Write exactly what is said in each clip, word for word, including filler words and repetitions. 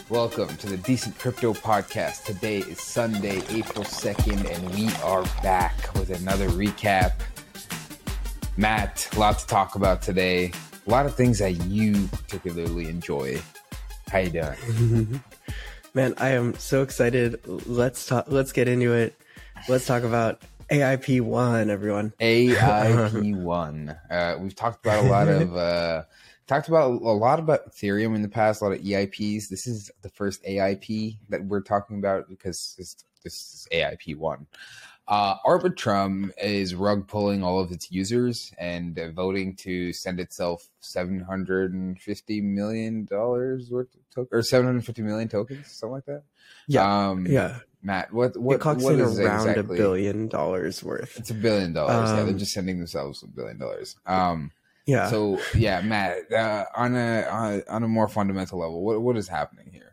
Welcome to the Decent Crypto Podcast. Today is Sunday, April second, and we are back with another recap. Matt, a lot to talk about today. A lot of things that you particularly enjoy. How you doing? Man, I am so excited. Let's talk. Let's get into it. Let's talk about A I P one, everyone. A I P one. Uh, we've talked about a lot of uh, talked about a lot about Ethereum in the past. A lot of E I Ps. This is the first A I P that we're talking about because this, this is A I P one. Uh, Arbitrum is rug pulling all of its users and uh, voting to send itself seven hundred fifty million dollars worth of tokens, or seven hundred fifty million tokens, something like that. Yeah, um, yeah. Matt, what what it clocks what in is around exactly? a billion dollars worth. It's a billion dollars. Um, yeah, they're just sending themselves a billion dollars. Um, yeah. So yeah, Matt, uh, on a on a, on a more fundamental level, what what is happening here?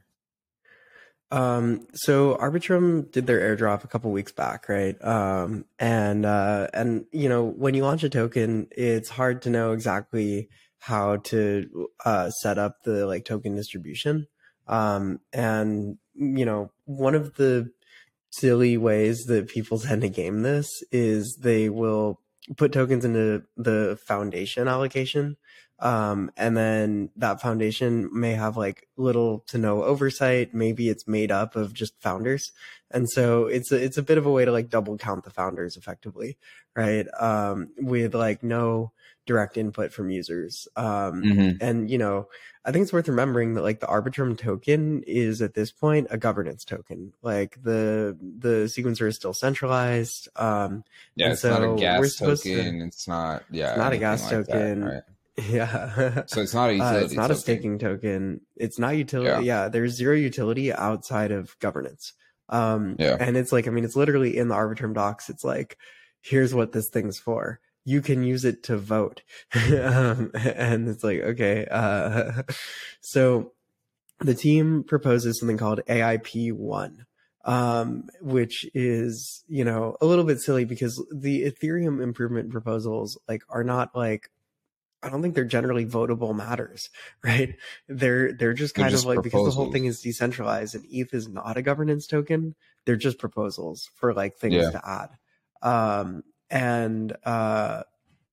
Um, so Arbitrum did their airdrop a couple weeks back, right? Um, and, uh, and, you know, when you launch a token, it's hard to know exactly how to, uh, set up the like token distribution. Um, and, you know, one of the silly ways that people tend to game this is they will put tokens into the foundation allocation. Um, and then that foundation may have like little to no oversight. Maybe it's made up of just founders. And so it's a, it's a bit of a way to like double count the founders effectively, right? Um, with like no direct input from users. Um, Mm-hmm. and you know, I think it's worth remembering that like the Arbitrum token is at this point a governance token. Like the, the sequencer is still centralized. Um, Yeah, and it's so not a we're gas supposed token. to, It's not. Yeah, it's not a anything gas like token. that, right? Yeah. So it's not a Uh, utility. it's not token. a staking token. It's not utility. Yeah. Yeah. There's zero utility outside of governance. Um, Yeah. and it's like, I mean, it's literally in the Arbitrum docs. It's like, here's what this thing's for. You can use it to vote. um, and it's like, okay. Uh, so the team proposes something called A I P one. Um, which is, you know, a little bit silly because the Ethereum improvement proposals like are not like, I don't think they're generally votable matters, right? They're they're just They're kind just of like, because the whole proposals. thing is decentralized and E T H is not a governance token, they're just proposals for like things Yeah. to add. Um and uh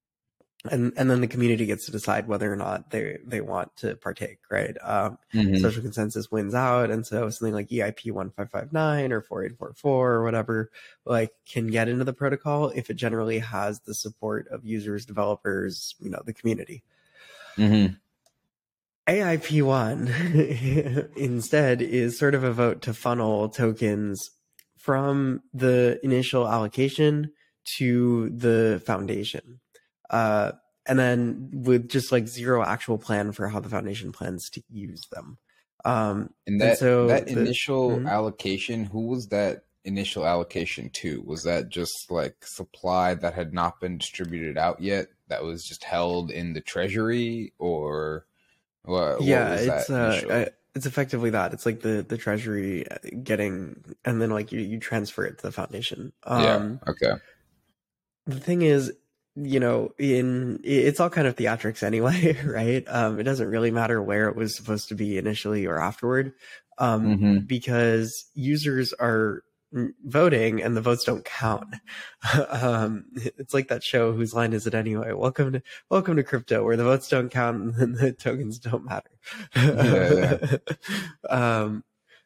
and and then the community gets to decide whether or not they they want to partake, right? Um Mhm. social consensus wins out, and so something like E I P one five five nine or four eight four four or whatever like can get into the protocol if it generally has the support of users, developers, you know, the community. Mhm. A I P one instead is sort of a vote to funnel tokens from the initial allocation to the foundation. Uh, and then with just like zero actual plan for how the foundation plans to use them. Um, And and that so that the- initial Mhm. allocation, who was that initial allocation to? Was that just like supply that had not been distributed out yet, that was just held in the treasury, or what? yeah, what was it's that uh, initial? uh, it's effectively that. It's like the the treasury getting, and then like you you transfer it to the foundation. Um, yeah. Okay. the thing is, you know, in it's all kind of theatrics anyway, right? Um, it doesn't really matter where it was supposed to be initially or afterward, um, Mhm. because users are voting and the votes don't count. um, it's like that show, Whose Line Is It Anyway? Welcome to Welcome to Crypto, where the votes don't count and the tokens don't matter. Yeah, um,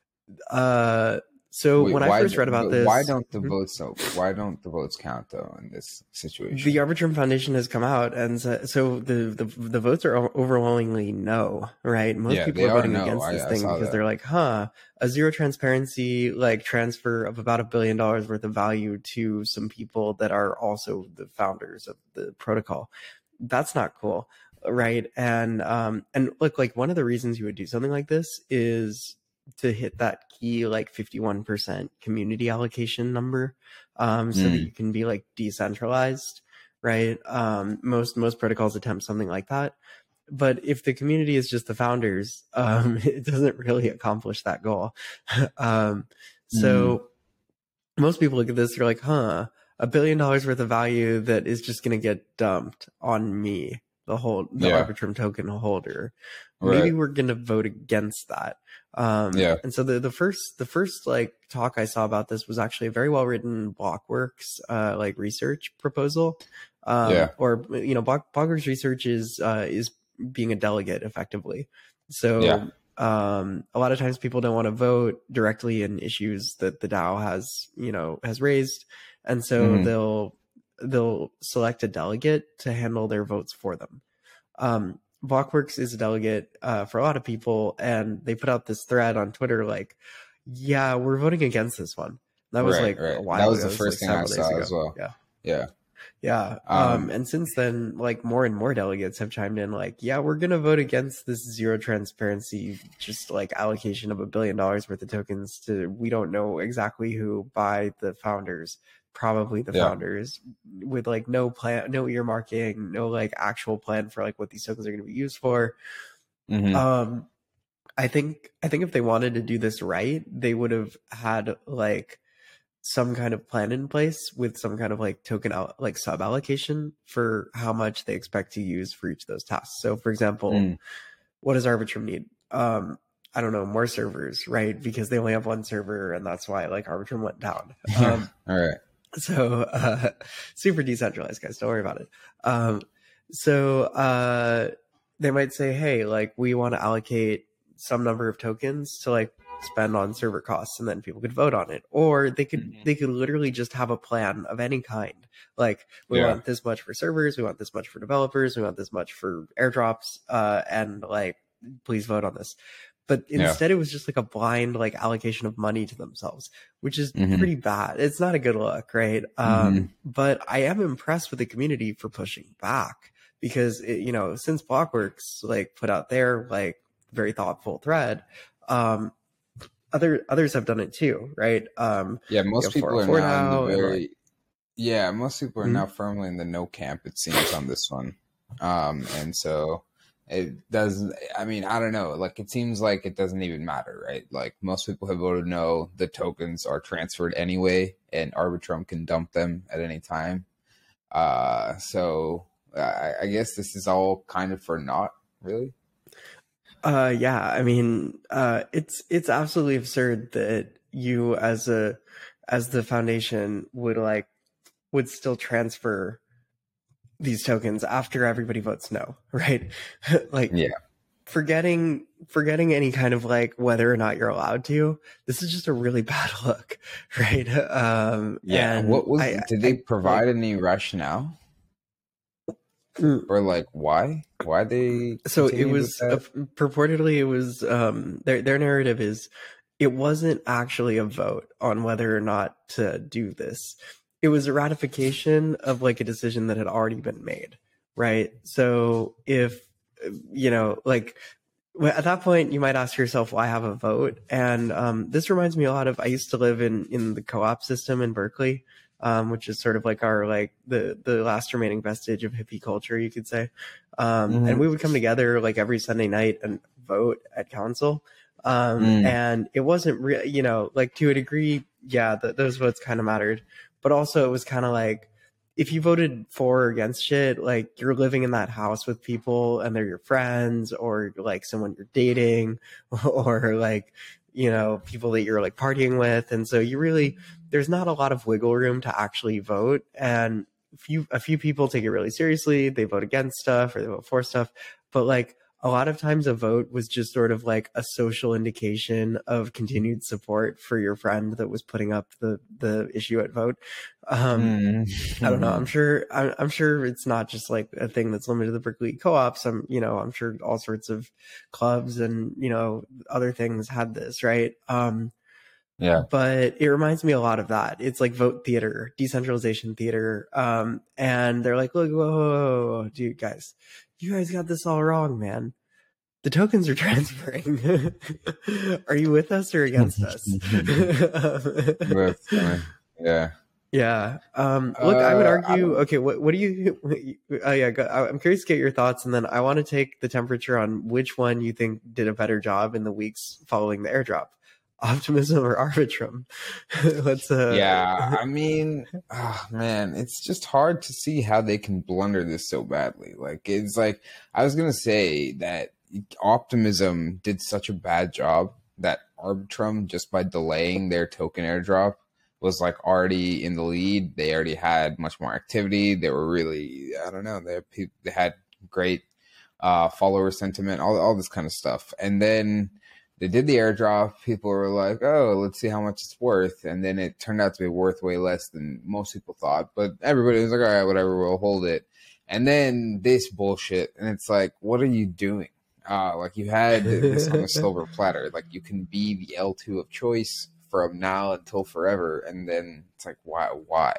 uh, so Wait, when I why? first read about but this, why don't the Mhm. votes? So why don't the votes count though in this situation? The Arbitrum Foundation has come out, and so, so the, the the votes are overwhelmingly no, right? Most Yeah, people they are are voting no. against I- this I thing saw because that. they're like, huh, a zero transparency like transfer of about a billion dollars worth of value to some people that are also the founders of the protocol. That's not cool, right? And um and look, like one of the reasons you would do something like this is to hit that key like fifty-one percent community allocation number, um so that Mm. you can be like decentralized, right? Um most most protocols attempt something like that, but if the community is just the founders, um it doesn't really accomplish that goal. um so most people look at this, they're like, huh, a billion dollars worth of value that is just going to get dumped on me, the whole the Yeah. Arbitrum token holder. Maybe Right. we're gonna vote against that. Um, Yeah. and so the the first the first like talk I saw about this was actually a very well written Blockworks uh like research proposal. Um, Yeah. or you know, Block, Blockworks research is uh is being a delegate effectively. So Yeah. um, a lot of times people don't want to vote directly in issues that the DAO has, you know, has raised, and so Mhm. they'll they'll select a delegate to handle their votes for them. Um, Blockworks is a delegate uh, for a lot of people, and they put out this thread on Twitter like, "Yeah, we're voting against this one." That was Right. like Right. a while That was ago. the It was like first thing I several days saw ago. as well. Yeah. Yeah. Yeah. Um, Um. and since then, like more and more delegates have chimed in, like, yeah, we're going to vote against this zero transparency, just like allocation of a billion dollars worth of tokens to, we don't know exactly who, by the founders, probably the Yeah. founders, with like no plan, no earmarking, no like actual plan for like what these tokens are going to be used for. Mhm. Um, I think, I think if they wanted to do this right, they would have had like some kind of plan in place with some kind of like token out like sub allocation for how much they expect to use for each of those tasks. So for example, Mm. what does Arbitrum need? Um, I don't know, more servers, right? Because they only have one server, and that's why like Arbitrum went down. Um, All right. so uh, super decentralized, guys. Don't worry about it. Um, so uh, they might say, hey, like we want to allocate some number of tokens to like spend on server costs, and then people could vote on it. Or they could Mhm. they could literally just have a plan of any kind. Like we Yeah. want this much for servers, we want this much for developers, we want this much for airdrops, uh, and like please vote on this. But Yeah. instead it was just like a blind like allocation of money to themselves, which is Mhm. pretty bad. It's not a good look, right? Um, but I am impressed with the community for pushing back, because it, you know, since Blockworks like put out their like very thoughtful thread, um, other others have done it too, right? Um, Yeah. we Most have people are four oh four now in the now, and very. like, Yeah. Most people are Mhm. now firmly in the no camp. It seems on this one. Um. And so it doesn't. I mean, I don't know. Like it seems like it doesn't even matter, right? Like most people have voted no. The tokens are transferred anyway, and Arbitrum can dump them at any time. Uh. So I, I guess this is all kind of for naught, really. Uh, yeah, I mean, uh, it's it's absolutely absurd that you as a as the foundation would like would still transfer these tokens after everybody votes no, right? Like Yeah. forgetting forgetting any kind of like whether or not you're allowed to. This is just a really bad look, right? Um, Yeah. and What was? I, Did they I provide like. any rationale? Mm. Or like why? Why they So it continued with was uh, that? purportedly it was um their their narrative is it wasn't actually a vote on whether or not to do this. It was a ratification of like a decision that had already been made, right? So if you know, like well, at that point you might ask yourself, why have a vote? And um, this reminds me a lot of, I used to live in in the co-op system in Berkeley, um, which is sort of like our like the the last remaining vestige of hippie culture, you could say. Um, Mhm. and we would come together like every Sunday night and vote at council. Um, Mm. and it wasn't real, you know, like to a degree, yeah, th- those votes kind of mattered, but also it was kind of like, if you voted for or against shit, like you're living in that house with people and they're your friends, or like someone you're dating, or like, you know, people that you're like partying with. And so you really, there's not a lot of wiggle room to actually vote. And a few, a few people take it really seriously. They vote against stuff or they vote for stuff. But like a lot of times a vote was just sort of like a social indication of continued support for your friend that was putting up the, the issue at vote. Um, Mm. I don't know. I'm sure. I'm, I'm sure it's not just like a thing that's limited to the Berkeley co-ops. I'm, you know, I'm sure all sorts of clubs and you know other things had this, right? Um, Yeah. but it reminds me a lot of that. It's like vote theater, decentralization theater. Um, and they're like, look, whoa, whoa, whoa, whoa, dude, guys, you guys got this all wrong, man. The tokens are transferring. Are you with us or against us? That's funny. Yeah. Yeah. Um, look, I would Uh, I argue. don't. Okay, what what do you? Oh yeah, go, I- I'm curious to get your thoughts, and then I want to take the temperature on which one you think did a better job in the weeks following the airdrop. Optimism or Arbitrum? Let's uh Yeah, I mean, oh, man, it's just hard to see how they can blunder this so badly. Like, it's like, I was gonna say that Optimism did such a bad job that Arbitrum, just by delaying their token airdrop, was like already in the lead. They already had much more activity. They were really, I don't know, they they had great uh, follower sentiment, all all this kind of stuff, and then they did the airdrop. People were like, oh, let's see how much it's worth. And then it turned out to be worth way less than most people thought. But everybody was like, all right, whatever, we'll hold it. And then this bullshit. And it's like, what are you doing? Uh, like, you had this on a silver platter. Like, you can be the L two of choice from now until forever. And then it's like, why? Why?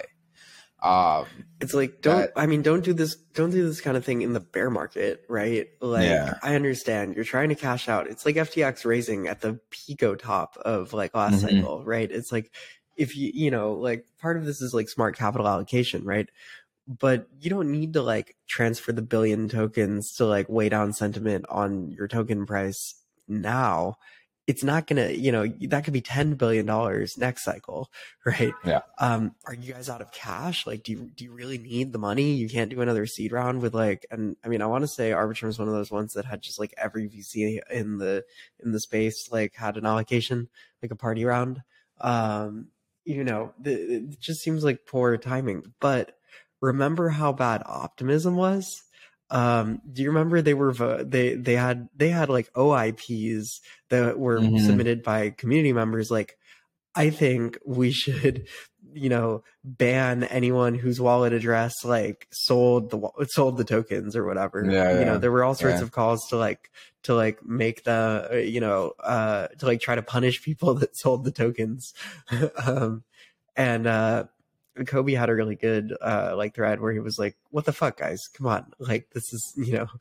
Um, it's like, don't, that, I mean, don't do this, don't do this kind of thing in the bear market, right? Like, yeah. I understand you're trying to cash out. It's like F T X raising at the pico top of like last mm-hmm. cycle, right? It's like, if you, you know, like part of this is like smart capital allocation, right? But you don't need to like transfer the billion tokens to like weigh down sentiment on your token price now. It's not gonna, you know, that could be ten billion dollars next cycle, right? Yeah. Um, are you guys out of cash? Like, do you, do you really need the money? You can't do another seed round with like, and I mean, I want to say Arbitrum is one of those ones that had just like every V C in the, in the space, like had an allocation, like a party round. Um, you know, the, it just seems like poor timing, but remember how bad Optimism was? Um, do you remember they were they they had they had like O I Ps that were mm-hmm. submitted by community members? Like, I think we should, you know, ban anyone whose wallet address like sold the sold the tokens or whatever. Yeah, you yeah. know, there were all sorts yeah. of calls to like to like make the you know uh to like try to punish people that sold the tokens. um, and uh. Kobe had a really good uh like thread where he was like, what the fuck, guys, come on, like this is, you know,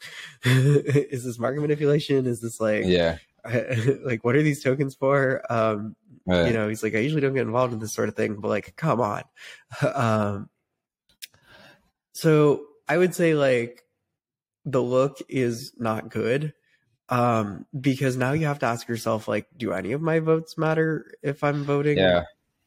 is this market manipulation? Is this like, yeah like what are these tokens for? Um right. You know, he's like, I usually don't get involved in this sort of thing, but like, come on. um so I would say like the look is not good, um because now you have to ask yourself, like, do any of my votes matter if I'm voting? Yeah.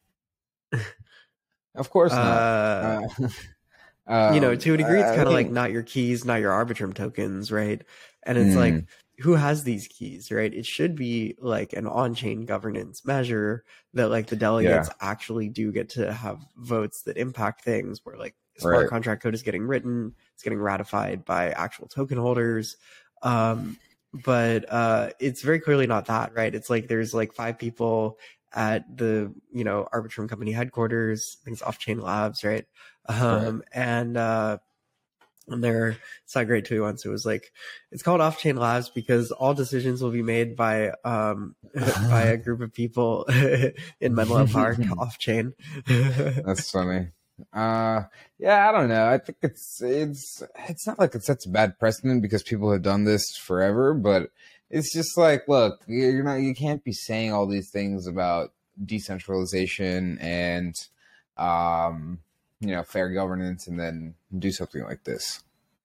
Of course not. Uh, uh, um, you know, to a degree, it's kind of think... like not your keys, not your Arbitrum tokens, right? And it's mm. like, who has these keys, right? It should be like an on-chain governance measure that like the delegates yeah. actually do get to have votes that impact things, where like smart right. contract code is getting written, it's getting ratified by actual token holders. Um, but uh, it's very clearly not that, right? It's like there's like five people at the, you know, Arbitrum company headquarters. I think it's Off-Chain Labs, right? Um, right. And uh, and their side grade two once it was like, it's called Off-Chain Labs because all decisions will be made by um by a group of people in Menlo Park off-chain. That's funny. Uh, yeah, I don't know. I think it's it's it's not like it sets a bad precedent because people have done this forever, but it's just like, look, you're not, you can't be saying all these things about decentralization and, um, you know, fair governance and then do something like this.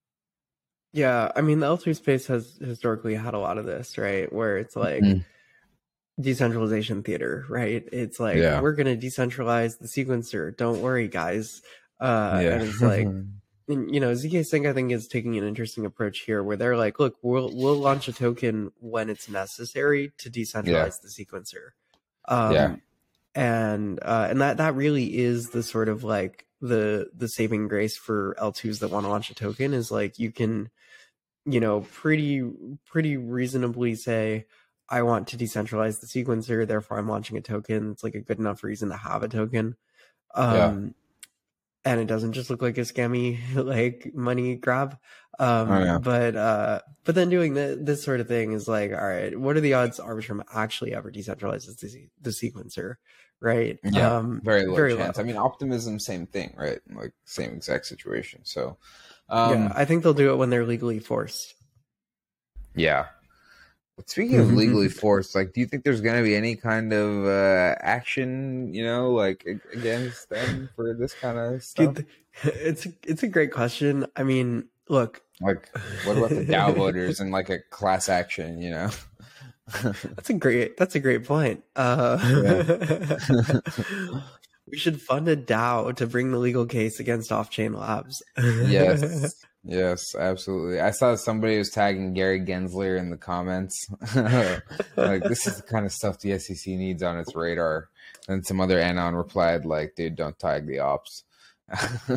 Yeah, I mean, the L two space has historically had a lot of this, right? Where it's like mm-hmm. decentralization theater, right? It's like, yeah. we're going to decentralize the sequencer. Don't worry, guys. Uh, yeah. And it's like, and, you know, Z K Sync, I think, is taking an interesting approach here where they're like, look, we'll we'll launch a token when it's necessary to decentralize yeah. the sequencer. Um, yeah. And uh, and that, that really is the sort of like the the saving grace for L twos that want to launch a token is like you can, you know, pretty pretty reasonably say, I want to decentralize the sequencer, therefore I'm launching a token. It's like a good enough reason to have a token. Um, yeah. And it doesn't just look like a scammy like money grab. Um, oh, yeah. But uh, but then doing the, this sort of thing is like, all right, what are the odds Arbitrum actually ever decentralizes the, the sequencer, right? Yeah, um, very low very chance. Low. I mean, Optimism, same thing, right? Like same exact situation. So um, yeah, I think they'll do it when they're legally forced. Yeah. Speaking of legally forced, like, do you think there's going to be any kind of uh, action, you know, like against them for this kind of stuff? Dude, it's it's a great question. I mean, look, like, what about the DAO voters and like a class action, you know? That's a great. That's a great point. Uh, Yeah. we should fund a DAO to bring the legal case against Off-Chain Labs. Yes. Yes, absolutely. I saw somebody was tagging Gary Gensler in the comments. Like, this is the kind of stuff the S E C needs on its radar. And some other anon replied, like, dude, don't tag the ops. uh,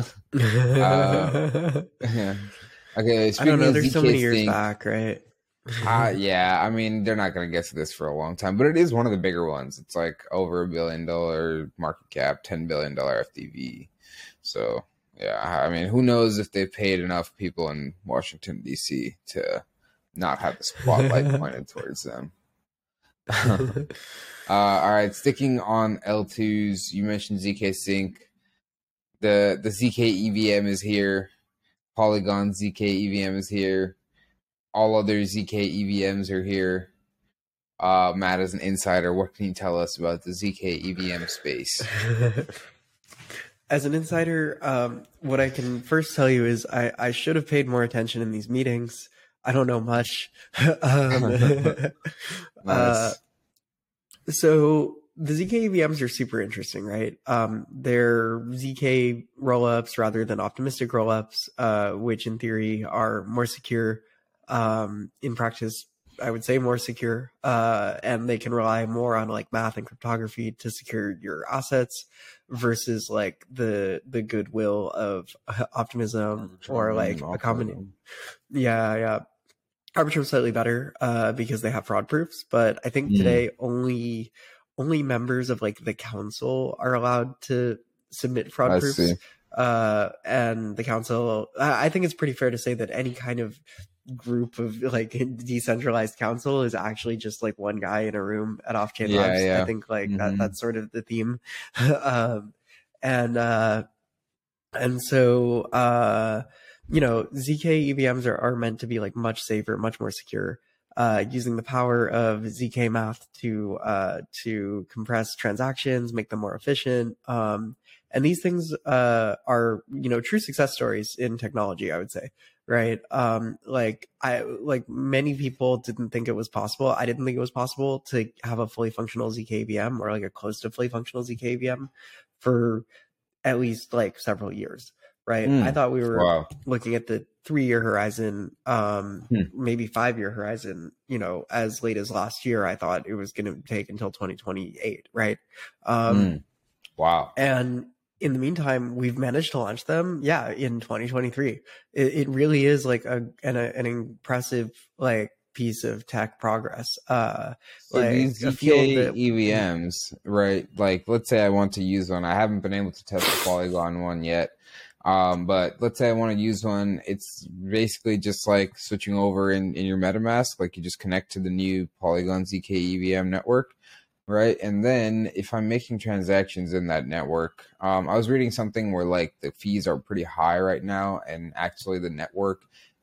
yeah. Okay, I don't speaking know. of There's Z K so many years Sync, back, right? uh, yeah, I mean, they're not going to get to this for a long time, but it is one of the bigger ones. It's like over a billion dollar market cap, ten billion dollar F T V. So, yeah, I mean, who knows if they've paid enough people in Washington, D C to not have the spotlight pointed towards them. uh, all right, sticking on L twos, you mentioned Z K Sync. The, the Z K E V M is here. Polygon Z K E V M is here. All other Z K E V Ms are here. Uh, Matt, as an insider, what can you tell us about the Z K E V M space? As an insider, um, what I can first tell you is I, I should have paid more attention in these meetings. I don't know much. um, Nice. uh, so the Z K E V Ms are super interesting, right? Um, they're Z K rollups rather than optimistic rollups, uh, which in theory are more secure. Um, in practice, I would say more secure, uh, and they can rely more on like math and cryptography to secure your assets versus like the the goodwill of optimism or like a combination. Yeah, yeah. Arbitrum's slightly better uh, because they have fraud proofs, but I think Mm. today only only members of like the council are allowed to submit fraud I proofs. see. Uh, and the council, I I think it's pretty fair to say that any kind of group of like decentralized council is actually just like one guy in a room at Off-Chain Yeah, Labs. yeah. I think like that Mhm. that's sort of the theme. um, and uh, and so uh, you know, Z K E V Ms are, are meant to be like much safer, much more secure. Uh, using the power of Z K math to uh, to compress transactions, make them more efficient. Um, and these things uh, are, you know, true success stories in technology, I would say, right? Um, like I like many people didn't think it was possible. I didn't think it was possible to have a fully functional Z K V M or like a close to fully functional Z K V M for at least like several years, right? Mm. I thought we were Wow. looking at the three year horizon, um, Hmm. maybe five year horizon, you know, as late as last year. I thought it was going to take until twenty twenty-eight, right? Um, Mm. Wow. And in the meantime, we've managed to launch them, yeah, in twenty twenty-three. It, it really is like a an, a, an impressive like piece of tech progress. Uh, So like these a Z field K that E V Ms, right? Like, let's say I want to use one. I haven't been able to test the Polygon one yet. Um, but let's say I want to use one. It's basically just like switching over in, in your MetaMask. Like, you just connect to the new Polygon Z K E V M network, right? And then if I'm making transactions in that network, um, I was reading something where like the fees are pretty high right now, and actually the network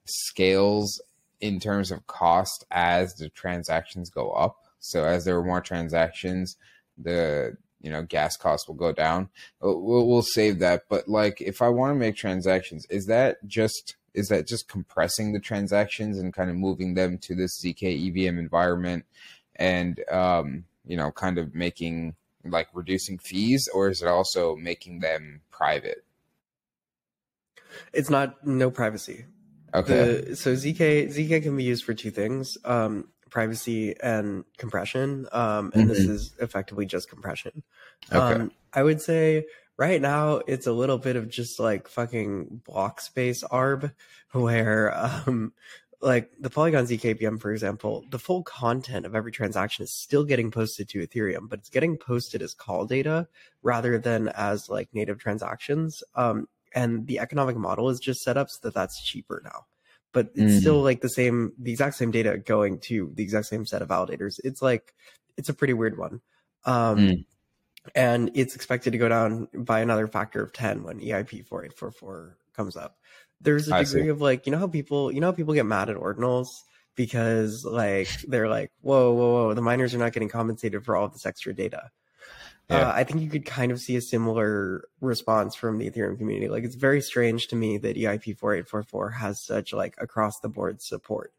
scales in terms of cost as the transactions go up. So as there are more transactions, the you know gas costs will go down. We'll, we'll save that. But like, if I want to make transactions, is that just is that just compressing the transactions and kind of moving them to this Z K E V M environment, and um, you know, kind of making like reducing fees, or is it also making them private? it's not no privacy. Okay. The, so Z K Z K can be used for two things: um, privacy and compression. Um, and Mhm. this is effectively just compression. Okay. Um, I would say right now it's a little bit of just like fucking block space arb, where um, like the Polygon Z K V M, for example, the full content of every transaction is still getting posted to Ethereum, but it's getting posted as call data rather than as like native transactions. Um, and the economic model is just set up so that that's cheaper now, but it's Mm. still like the same, the exact same data going to the exact same set of validators. It's like, it's a pretty weird one. Um, Mm. and it's expected to go down by another factor of ten when E I P four eight four four comes up. There's a I degree see. of like, you know how people, you know how people get mad at ordinals because like, they're like, whoa, whoa, whoa, the miners are not getting compensated for all of this extra data. Yeah. Uh, I think you could kind of see a similar response from the Ethereum community. Like, it's very strange to me that E I P four eight four four has such like across the board support.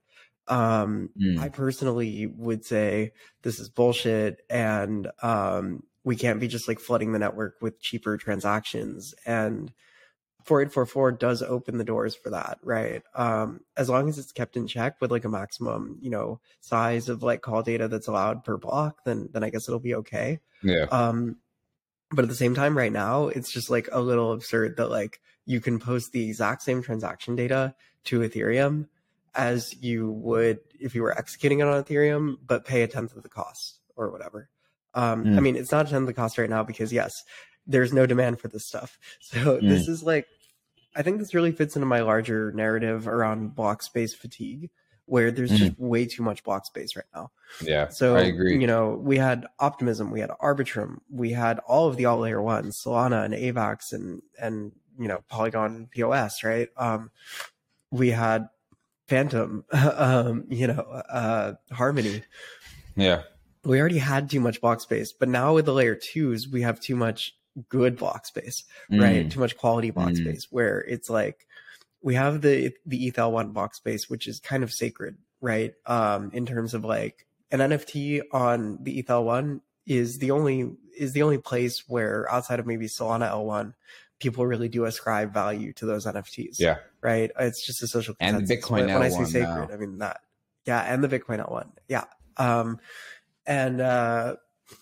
Um, Mm. I personally would say this is bullshit, and um, we can't be just like flooding the network with cheaper transactions. And forty-eight forty-four does open the doors for that, right? Um, as long as it's kept in check with like a maximum, you know, size of like call data that's allowed per block, then then I guess it'll be okay. Yeah. Um, but at the same time, right now, it's just like a little absurd that like you can post the exact same transaction data to Ethereum as you would if you were executing it on Ethereum, but pay a tenth of the cost or whatever. Um, Mm. I mean, it's not a tenth of the cost right now because yes, there's no demand for this stuff. So Mm. this is like, I think this really fits into my larger narrative around block space fatigue, where there's Mm. just way too much block space right now. Yeah, So, I agree. you know, we had Optimism, we had Arbitrum, we had all of the alt layer ones, Solana and AVAX and, and, you know, Polygon P O S, right? Um, we had Phantom, um, you know, uh, Harmony. Yeah. We already had too much block space, but now with the layer twos, we have too much good block space, right? Mm. Too much quality block Mm. space, where it's like we have the the E T H L one block space, which is kind of sacred, right? Um, in terms of like an N F T on the E T H L one is the only is the only place where outside of maybe Solana L one, people really do ascribe value to those N F Ts. Yeah. Right. It's just a social And consensus. the Bitcoin when, when I say L one sacred, now. I mean that. Yeah, and the Bitcoin L one. Yeah. Um, and uh,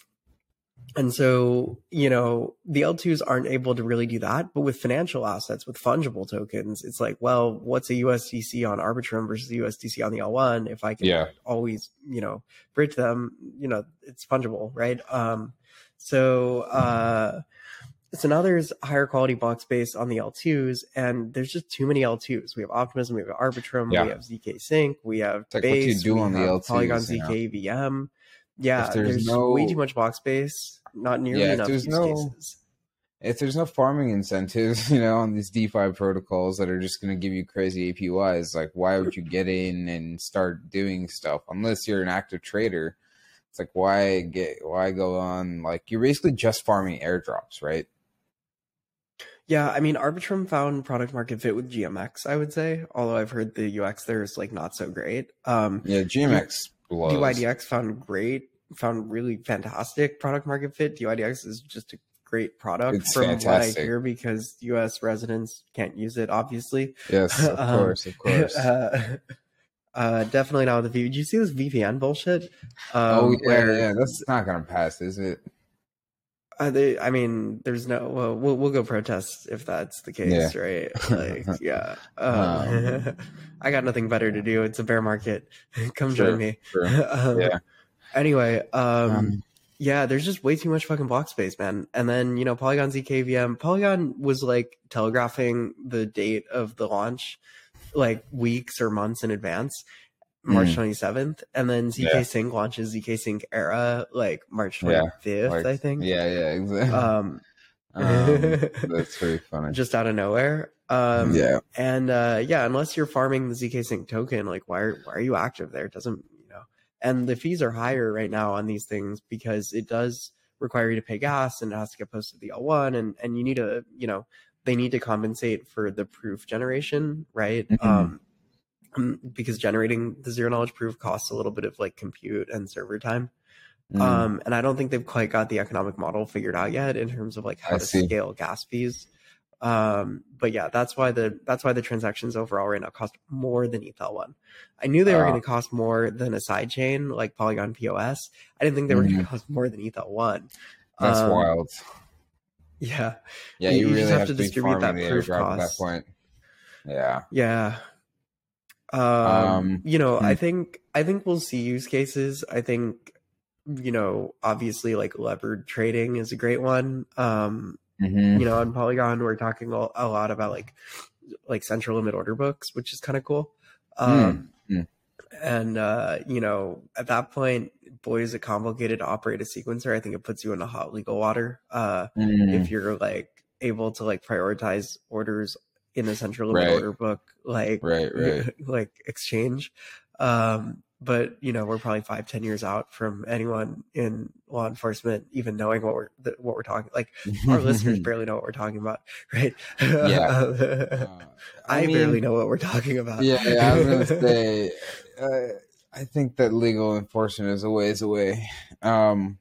and so, you know, the L twos aren't able to really do that. But with financial assets, with fungible tokens, it's like, well, what's a U S D C on Arbitrum versus a U S D C on the L one? If I can Yeah. always, you know, bridge them, you know, it's fungible, right? Um, so, uh, so now there's higher quality block space on the L twos, and there's just too many L twos. We have Optimism, we have Arbitrum, Yeah. we have Z K Sync, we have It's like, what do you Base, do we on the have L twos, Polygon you Z know? K V M. Yeah, If there's there's no- way too much block space, not nearly Yeah, if enough there's use no- cases. If there's no farming incentives, you know, on these DeFi protocols that are just going to give you crazy A P Ys, like, why would you get in and start doing stuff unless you're an active trader? It's like, why get, why go on? Like, you're basically just farming airdrops, right? Yeah, I mean, Arbitrum found product market fit with G M X, I would say, although I've heard the U X there is like not so great. Um, Yeah, G M X blows. D Y D X found great, found really fantastic product market fit. D Y D X is just a great product It's from fantastic. what I hear because U S residents can't use it, obviously. Yes, of Um, course, of course. uh, uh, definitely not with the V. Did you see this V P N bullshit? Um, oh, yeah, where yeah, that's not going to pass, is it? Uh, they, I mean, there's no. Well, we'll we'll go protest if that's the case, Yeah. right? Like, yeah. Um, Um, I got nothing better to do. It's a bear market. Come True, join me. true. um, Yeah. Anyway, um, Um, yeah, there's just way too much fucking block space, man. And then you know, Polygon Z K V M. Polygon was like telegraphing the date of the launch, like weeks or months in advance. March Mm. twenty-seventh, and then Z K Yeah. Sync launches Z K Sync Era like March Yeah, twenty-fifth, like, I think. Yeah, yeah, exactly. Um, um, that's very funny. just out of nowhere. Um, Yeah. and uh, yeah, unless you're farming the Z K Sync token, like why are, why are you active there? It doesn't, you know, and the fees are higher right now on these things because it does require you to pay gas and it has to get posted to the L one, and and you need to, you know, they need to compensate for the proof generation, right? Mhm. Um, um, because generating the zero knowledge proof costs a little bit of like compute and server time. Mm, Um, and I don't think they've quite got the economic model figured out yet in terms of like how I to see. scale gas fees. Um, but yeah, that's why the that's why the transactions overall right now cost more than E T H L one. I knew they were Ah. going to cost more than a sidechain like Polygon P O S. I didn't think they were going Mhm. to cost more than E T H L one. That's Um, wild. Yeah, Yeah, you- you, you really just have, have to to be distribute that farming the proof airdrop at that cost. point. Yeah. yeah. Um, Um, you know, I hmm. think I think we'll see use cases. I think, you know, obviously like levered trading is a great one. Um, Mhm. you know, on Polygon, we're talking a a lot about like like central limit order books, which is kind of cool. Um, Mm. and uh, you know, at that point, boy, is it complicated to operate a sequencer. I think it puts you in a hot legal water. Uh, Mm. if you're like able to like prioritize orders in a central limit Right. order book, like Right, right. like exchange. Um, but you know, we're probably five, ten years out from anyone in law enforcement even knowing what we're what we're talking. Like our listeners barely know what we're talking about, right? Yeah. Uh, I I mean, barely know what we're talking about. yeah, yeah, I was gonna say, uh, I think that legal enforcement is a ways away. Um,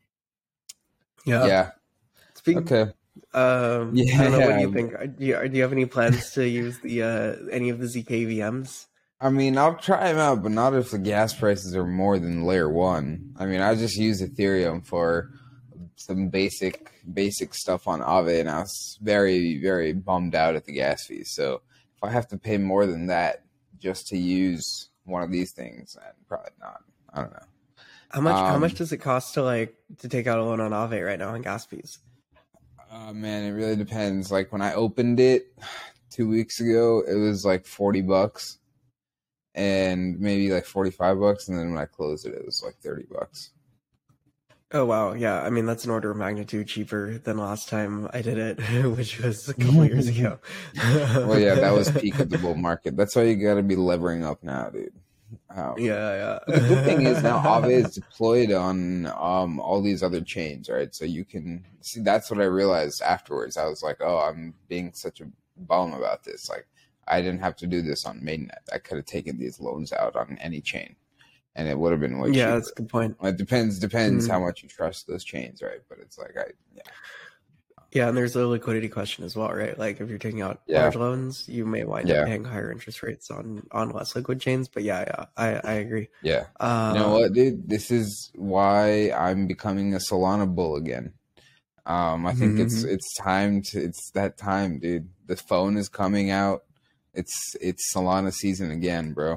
yeah. yeah. Speaking, Okay. um, Yeah. I don't know. What do you think? Do you, do you have any plans to use the uh, any of the Z K V Ms? I mean, I'll try them out, but not if the gas prices are more than layer one. I mean, I just use Ethereum for some basic basic stuff on Aave, and I was very, very bummed out at the gas fees. So if I have to pay more than that just to use one of these things, then probably not. I don't know. How much? Um, how much does it cost to like to take out a loan on Aave right now on gas fees? Uh, man, it really depends. Like when I opened it two weeks ago, it was like forty bucks. And maybe like forty-five bucks, and then when I closed it, it was like thirty bucks. Oh wow, yeah. I mean, that's an order of magnitude cheaper than last time I did it, which was a couple years ago. Well, yeah, that was peak of the bull market. That's why you got to be levering up now, dude. Um, yeah, yeah. But the good thing is now Aave is deployed on um, all these other chains, right? So you can see. That's what I realized afterwards. I was like, oh, I'm being such a bum about this. Like, I didn't have to do this on mainnet. I could have taken these loans out on any chain, and it would have been way cheaper. Yeah, that's a good point. It depends depends Mm. how much you trust those chains, right? But it's like I yeah. Yeah, and there's a liquidity question as well, right? Like if you're taking out Yeah. large loans, you may wind Yeah. up paying higher interest rates on on less liquid chains. But yeah, yeah, I I agree. Yeah. Uh, You know what, dude? This is why I'm becoming a Solana bull again. Um, I think it's Mhm. it's time to it's that time, dude. The phone is coming out. It's it's Solana season again, bro.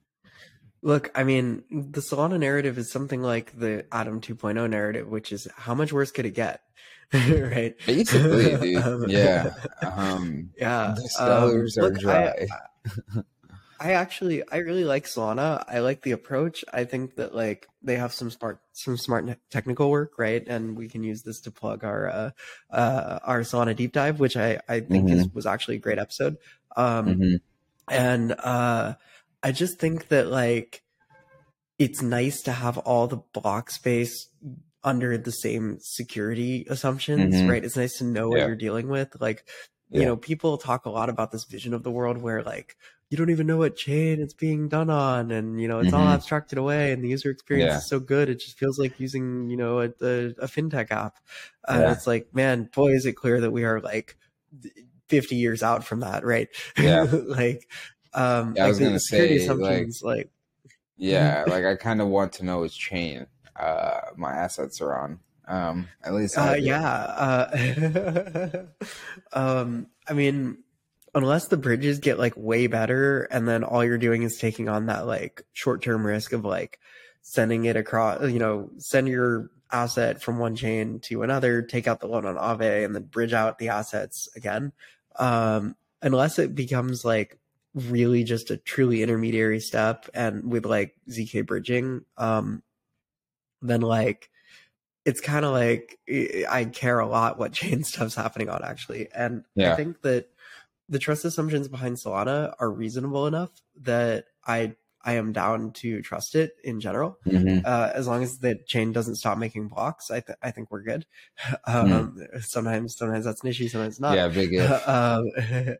Look, I mean, the Solana narrative is something like the Atom two point oh narrative, which is how much worse could it get, right? Basically, dude. Um, Yeah. Um, yeah. the sellers um, are look, dry. I, I actually, I really like Solana. I like the approach. I think that like they have some smart, some smart ne- technical work, right? And we can use this to plug our, uh, uh, our Solana deep dive, which I, I think is was actually a great episode. Um, Mhm. and uh, I just think that like it's nice to have all the block space under the same security assumptions, Mhm. right? It's nice to know what Yeah. you're dealing with. Like, you Yeah. know, people talk a lot about this vision of the world where like you don't even know what chain it's being done on, and you know it's all Mhm. abstracted away, and the user experience Yeah. is so good it just feels like using you know a, a, a fintech app. And Yeah. it's like, man, boy, is it clear that we are like fifty years out from that, right? Yeah. like, um, Yeah, I like was the gonna security say, like, assumptions, like, yeah, like I kind of want to know which chain uh my assets are on. Um, at least I uh, do. yeah, uh, um, I mean, unless the bridges get like way better, and then all you're doing is taking on that like short-term risk of like sending it across, you know, send your asset from one chain to another, take out the loan on Aave, and then bridge out the assets again. Um, unless it becomes like really just a truly intermediary step, and with like Z K bridging, um, then like it's kind of like I care a lot what chain stuff's happening on actually, and Yeah. I think that the trust assumptions behind Solana are reasonable enough that I I am down to trust it in general, Mhm. uh, as long as the chain doesn't stop making blocks. I th- I think we're good. Um, sometimes sometimes that's an issue, sometimes not. Yeah, big if. um,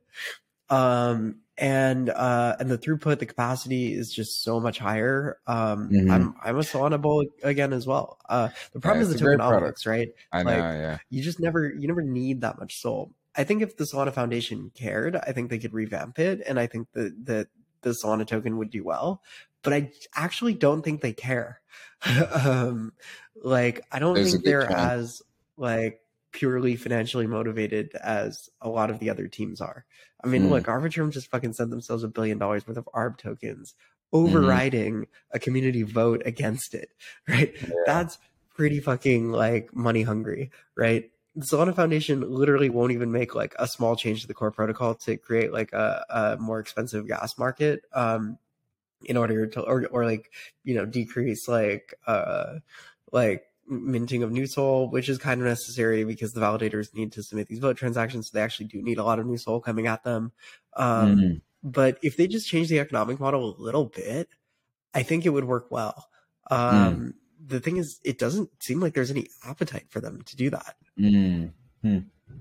um, and uh, and the throughput, the capacity is just so much higher. Um, Mhm. I'm I'm a Solana bull again as well. Uh, the problem Yeah, is it's the a great product. tokenomics, right? I Like, know, yeah. you just never you never need that much soul. I think if the Solana Foundation cared, I think they could revamp it, and I think that that the Solana token would do well. But I actually don't think they care. um, like, I don't There's a think good they're chance. as like purely financially motivated as a lot of the other teams are. I mean, Mm. look, Arbitrum just fucking sent themselves a billion dollars worth of A R B tokens, Mhm. overriding a community vote against it, right? Yeah. That's pretty fucking like money hungry, right? The Solana Foundation literally won't even make like a small change to the core protocol to create like a, a more expensive gas market, um, in order to, or, or like, you know, decrease like, uh, like minting of new soul, which is kind of necessary because the validators need to submit these vote transactions. So they actually do need a lot of new soul coming at them. Um, Mhm. But if they just change the economic model a little bit, I think it would work well. Mm, Um, the thing is, it doesn't seem like there's any appetite for them to do that. mm, hmm.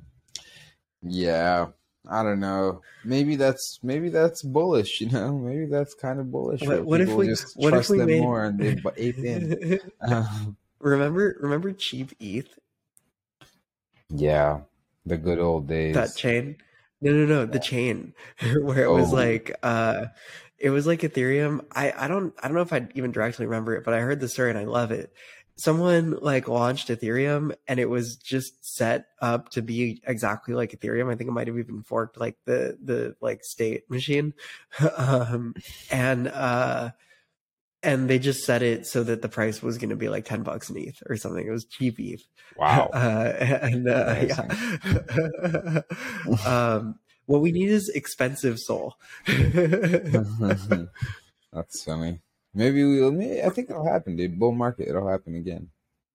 Yeah, I don't know. Maybe that's maybe that's bullish, you know. Maybe that's kind of bullish where What, what if people we just what if trust we them made more and they bu- ape in. Uh, remember remember Cheap E T H, yeah, the good old that days. chain? No, no, no, the Yeah. chain where it was Oh, like uh it was like Ethereum. I I don't I don't know if I even directly remember it, but I heard the story and I love it. Someone like launched Ethereum and it was just set up to be exactly like Ethereum. I think it might have even forked like the the like state machine. um and uh and they just set it so that the price was going to be like ten bucks an E T H or something. It was cheap E T H. wow, Uh, and uh, interesting. yeah. um, what we need is expensive Sol. That's funny. Maybe we'll. Maybe, I think it'll happen, dude. Bull market, it'll happen again.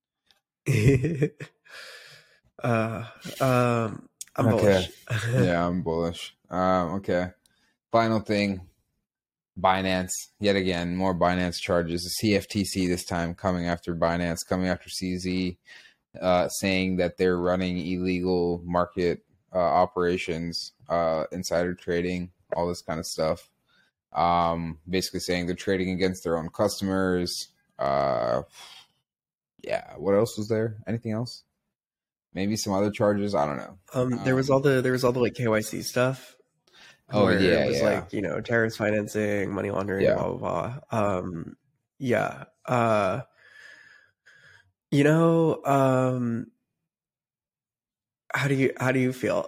uh, um, I'm Okay. bullish. Yeah, I'm bullish. Um, okay. Final thing. Binance, yet again, more Binance charges. The C F T C this time coming after Binance, coming after C Z, uh, saying that they're running illegal market uh, operations, uh, insider trading, all this kind of stuff. Um, basically saying they're trading against their own customers. Uh, yeah, what else was there? Anything else? Maybe some other charges. I don't know. um, there was all Um, the there was all the like K Y C stuff oh where it yeah, was yeah, like, you know, terrorist financing, money laundering, yeah. blah blah blah. Um, yeah. Uh, you know, um, how do you how do you feel?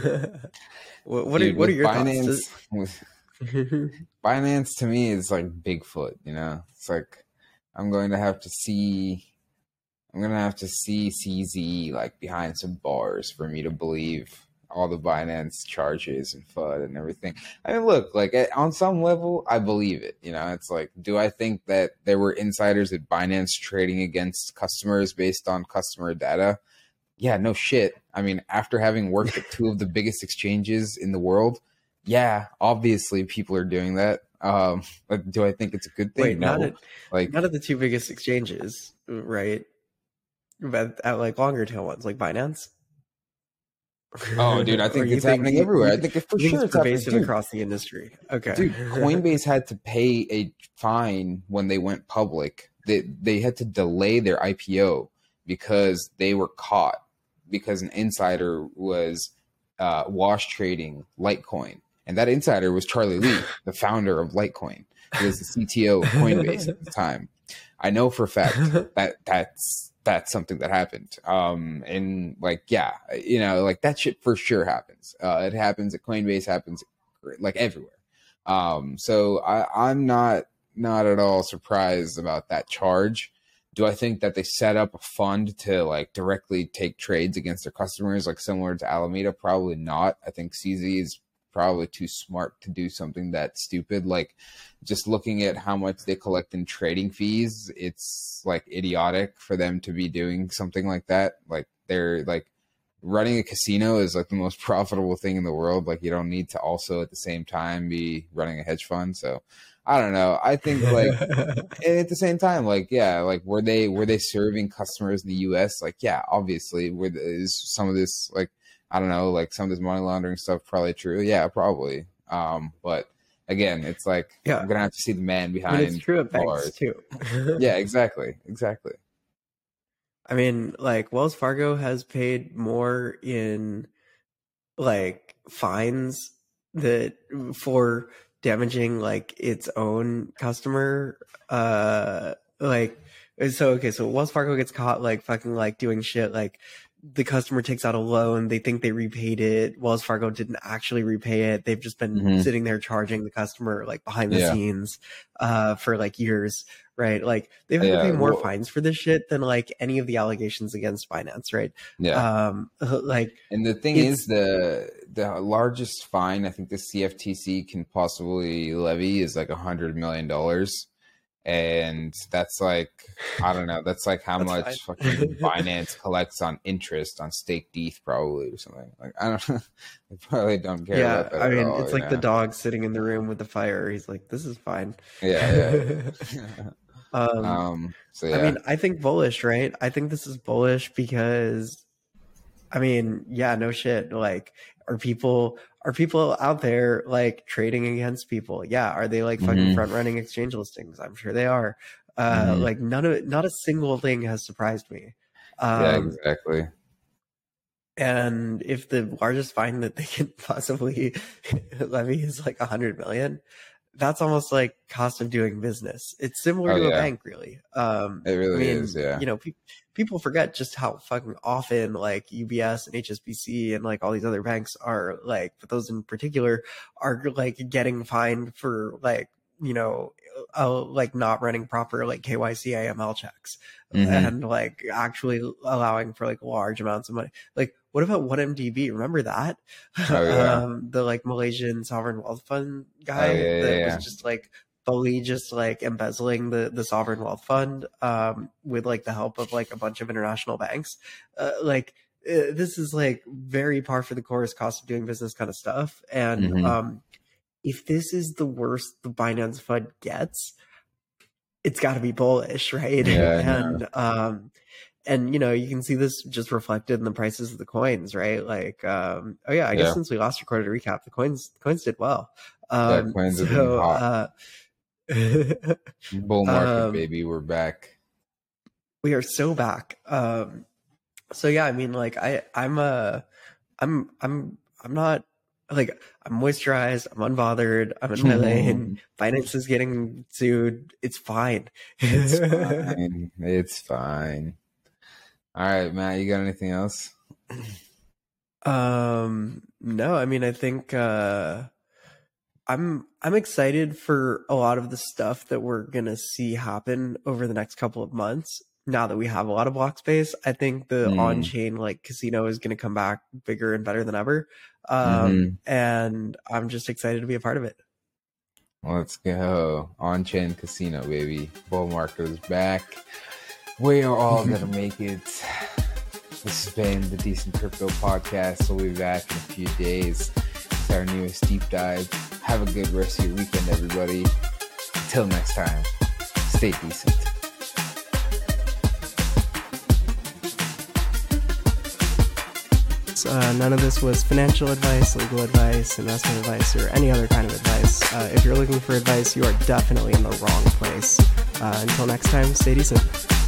what what are Dude, what are with your thoughts? Binance, Does- with Binance to me is like Bigfoot, you know? It's like I'm going to have to see I'm gonna have to see C Z like behind some bars for me to believe all the Binance charges and F U D and everything. I mean, look, like eh, on some level, I believe it. You know, it's like, do I think that there were insiders at Binance trading against customers based on customer data? Yeah, no shit. I mean, after having worked at two of the biggest exchanges in the world, yeah, obviously people are doing that. Um, but do I think it's a good thing? Wait, not No. at Like, not at the two biggest exchanges, right? But at like longer tail ones like Binance. oh, dude, I Or think you it's think happening you, everywhere. you I think think it, for you think sure it's it's happening, pervasive dude. across the industry? Okay. Dude, Coinbase had to pay a fine when they went public. They they had to delay their I P O because they were caught because an insider was uh, wash trading Litecoin, and that insider was Charlie Lee, the founder of Litecoin. He was the C T O of Coinbase at the time. I know for a fact that that's that's something that happened. Um, and like, yeah, you know, like that shit for sure happens. Uh, it happens at Coinbase, happens like everywhere. Um, so I, I'm not not at all surprised about that charge. Do I think that they set up a fund to like directly take trades against their customers, like similar to Alameda? Probably not. I think C Z is probably too smart to do something that stupid. Like just looking at how much they collect in trading fees, it's like idiotic for them to be doing something like that. Like they're like running a casino is like the most profitable thing in the world. Like you don't need to also at the same time be running a hedge fund. So I don't know. I think like and at the same time, like yeah, like were they were they serving customers in the U S? Like yeah, obviously. Were is some of this like I don't know, like some of this money laundering stuff probably true? Yeah, probably. Um, but again, it's like Yeah. I'm gonna have to see the man I mean, it's behind true at banks bars. too. Yeah, exactly, exactly. I mean, like Wells Fargo has paid more in like fines that for damaging like its own customer. Uh, like so okay, so Wells Fargo gets caught like fucking like doing shit like the customer takes out a loan, they think they repaid it. Wells Fargo didn't actually repay it. They've just been Mm-hmm. sitting there charging the customer like behind the Yeah, scenes uh for like years, right? Like they've had to pay yeah. more Well, fines for this shit than like any of the allegations against finance, right? yeah. Um like And the thing is, it's the the largest fine I think the C F T C can possibly levy is like a hundred million dollars. and that's like I don't know. That's like how That's much fine. fucking Binance collects on interest on staked E T H, probably, or something. Like I don't know. They probably don't care Yeah, about that I at mean, all. it's You like the know? dog sitting in the room with the fire. He's like, "This is fine." Yeah, yeah. yeah. um, um. So I yeah. mean, I think bullish, right? I think this is bullish because, I mean, yeah, no shit. Like, are people are people out there like trading against people? Yeah, are they like fucking Mhm. front running exchange listings? I'm sure they are. Uh, Mhm. Like none of not a single thing has surprised me. Um, Yeah, exactly. And if the largest fine that they can possibly levy is like a hundred million, that's almost like cost of doing business. It's similar Oh to a yeah, bank, really. Um, it I really mean, is. Yeah. you know, pe- people forget just how fucking often like U B S and H S B C and like all these other banks are like, but those in particular are like getting fined for like, you know, uh, like not running proper like K Y C A M L checks Mhm. and like actually allowing for like large amounts of money. Like, what about one M D B? Remember that? Oh yeah. um, the like Malaysian sovereign wealth fund Oh guy yeah. Yeah. that was yeah. just like fully just like embezzling the the sovereign wealth fund um, with like the help of like a bunch of international banks. Uh, like uh, this is like very par for the course, cost of doing business kind of stuff. And Mhm. um, if this is the worst the Binance fund gets, it's got to be bullish, right? Yeah. I know. and um, and you know, you can see this just reflected in the prices of the coins, right? Like, um, oh yeah, I Yeah. guess since we last recorded a recap, the coins the coins did well. Yeah. Um, Coins have been so, hot. uh, Bull market, um, baby. We're back. we are so back. Um, so yeah, I mean, like, I, I'm, uh, I'm, I'm, I'm not like I'm moisturized. I'm unbothered. I'm in my lane. Binance is getting sued. It's fine. It's fine. It's fine. All right, Matt. You got anything else? Um, no, I mean, I think, uh, I'm, I'm excited for a lot of the stuff that we're going to see happen over the next couple of months. Now that we have a lot of block space, I think the Mm. on-chain like casino is going to come back bigger and better than ever. Um, Mhm. and I'm just excited to be a part of it. Let's go. On-chain casino, baby. Bull market is back. We are all going to make it. This has been the Decent Crypto Podcast. We'll be back in a few days with our newest deep dive. Have a good rest of your weekend, everybody. Until next time, stay decent. Uh, none of this was financial advice, legal advice, investment advice, or any other kind of advice. Uh, if you're looking for advice, you are definitely in the wrong place. Uh, until next time, stay decent.